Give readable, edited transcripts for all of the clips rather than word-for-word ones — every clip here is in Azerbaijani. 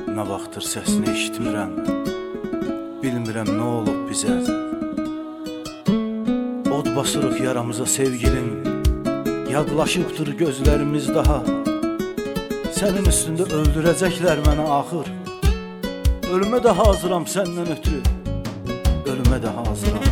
Nə vaxtdır səsini eşitmirəm, bilmirəm nə olub bizə. Od basırıq yaramıza sevgilim, yadlaşıbdır gözlərimiz daha. Sənin üstündə öldürəcəklər mənə axır. Ölümə də hazıram səndən ötürü, ölümə də hazıram.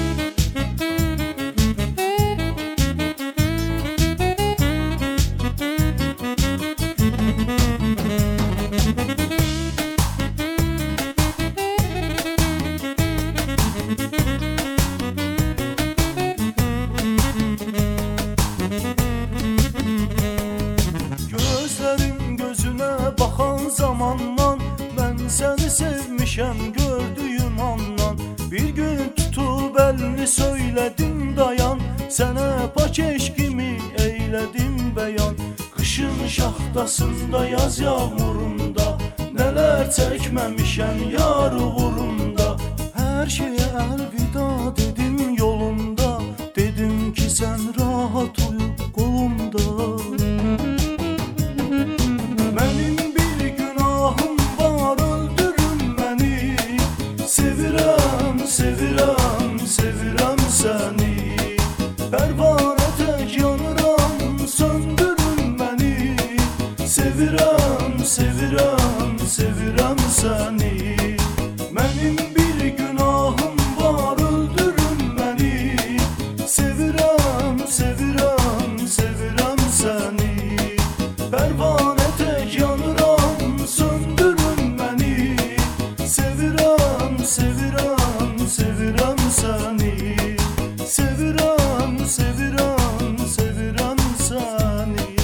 Gözlerim gözüne bakan zamandan ben seni sevmişem gördüğüm andan. Bir gün tutup elini söyledim dayan, sana pak eşkimi eyledim beyan. Kışın şaxtasında yaz yağmurunda neler çekmemişem yar uğrunda. Her şeye elvida dedim yolunda, dedim ki sen rahat uyu kolumda. Benim bir günahım var, öldürün beni. Sevirem, sevirem, sevirem seni. Pervane tek yanıram, söndürün beni. Sevirem, sevirem, sevirem seni. Benim bir günahım var, öldürün beni. Sevirem, sevirem, sevirem seni. Pervane tek yanıram, söndürün beni. Sevirem, sevirem, sevirem seni. Sevirem, sevirem, sevirem seni.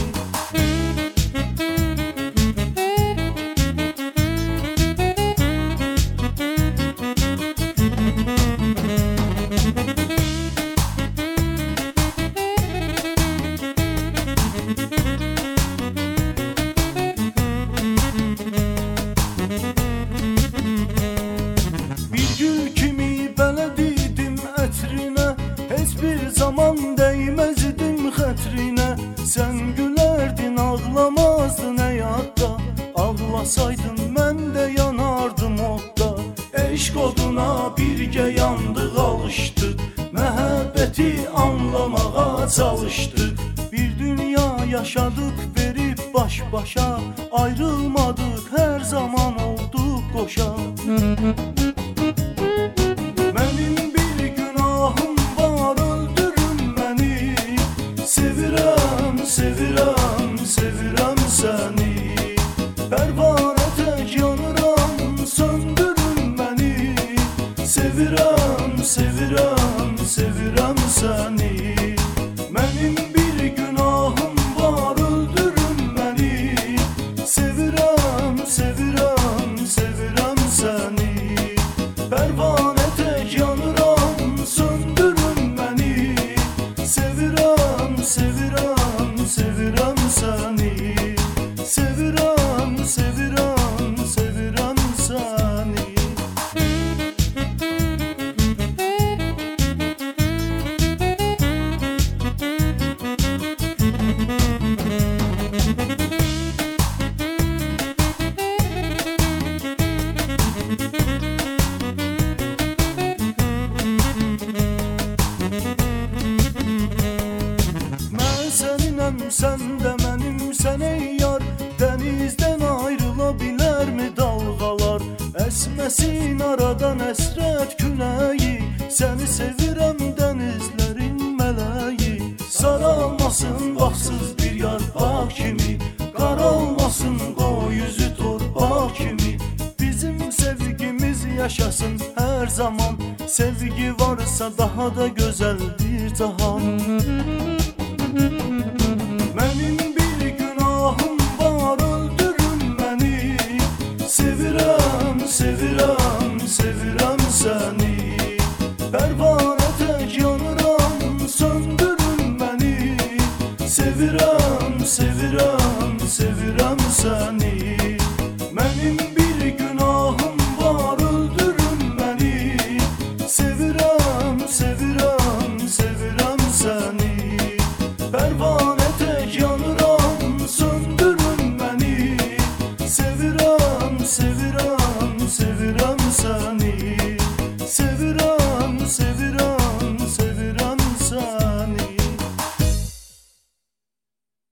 Bir gül kimi belediydim etrine, hiçbir zaman değmezdim xətrine. Sen gülerdin, ağlamazdın hayatta. Ağlasaydın mən de yanardım odda. Eşq oduna birgə yandıq, alışdık. Məhəbbəti anlamağa çalışdık. Bir dünya yaşadık verib baş başa. Ayrılmadık, her zaman olduk qoşa. Benim bir günahım var, öldürün beni. Sevirem, sevirem, sevirem seni. Pervane tek yanıram, söndürün beni. Sevirem, sevirem, sevirem seni. Benim bir günahım var, öldürün beni. Sevirem, sevirem, sevirem seni. Pervane tek yanıram, söndürün beni. Sevirem, sevirem, sevirem seni. Sevirem, sevirem, sevirem seni. Ben seninəm, sen de benimsən ey yar. Denizden ayrılabilir mi dalgalar? Esmesin aradan esret küleyi. Seni sevirem denizlerin meleği. Saralmasın baksız bir yarpaq kimi. Qaralmasın qoy yüzü torpaq kimi. Bizim sevgimiz yaşasın her zaman. Sevgi varsa daha da güzeldir cahan.